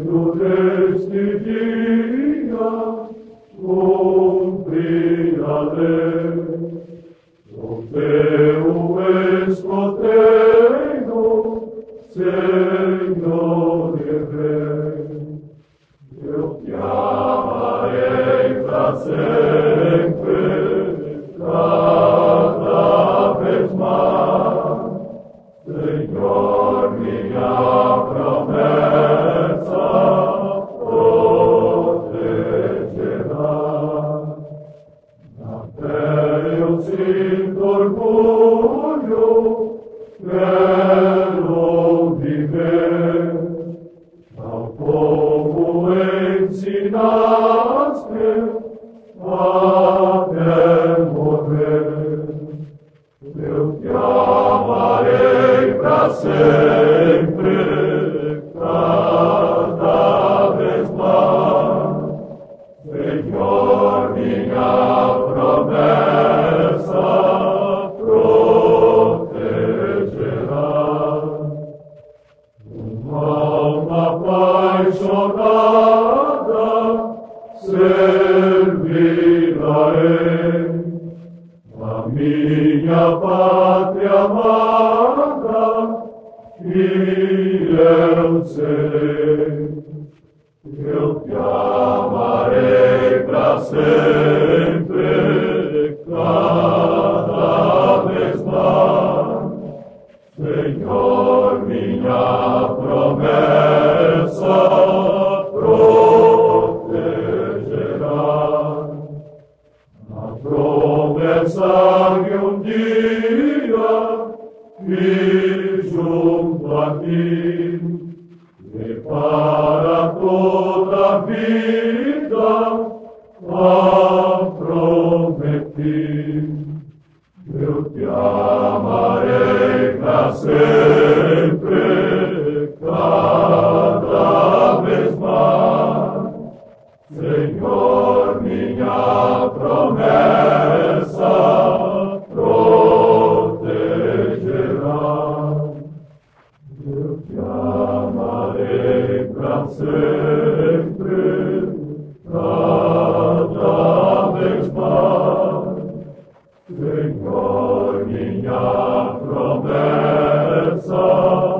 tu testigia, cumplirale. Deum es potendo, Signore Rei, io chiamarei fra sempre, cada vez más, Señor, mia promesa proteggerà. Io sinto orgoglio bello viver, al poco insinaste a morrer. Io chiamarei pra sempre, cada vez más, Señor, minha promessa proteggerà. Un'alma appassionata servirei, la mia patria amata, fiel serei. Io chiamarei pra sempre, cada vez más, Señor, minha promessa proteggerà. A promessa che un dia vi junto a ti, e para toda a vida a prometer. Eu te amarei pra sempre, cada vez mais, Senhor, minha promessa proteggerà. Eu te amarei pra sempre, cada vez mais, Senhor, minha promessa